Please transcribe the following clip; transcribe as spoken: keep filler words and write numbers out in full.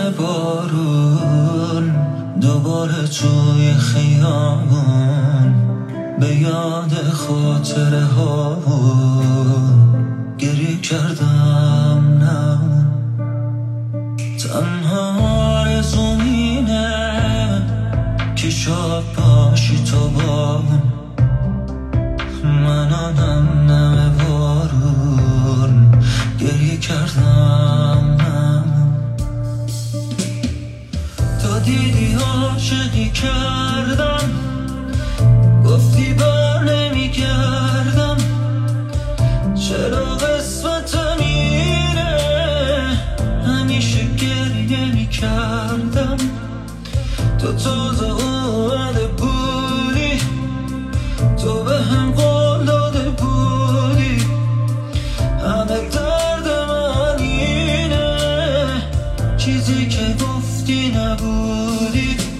دم بارون دوباره توی خیابون به یاد خاطره ها گریه کردم. نه تنها آرزوم اینه که شاد باشی تو با من. آنم نم بارون گریه کردم. تا دیدی عاشقی کردم گفتی بر نمی کردم. چرا قسمتم اینه همیشه گریه می کردم. تو تازه اومده بودی تو به هم قول داده بودی همه درد من اینه چیزی که گفتی نبودی.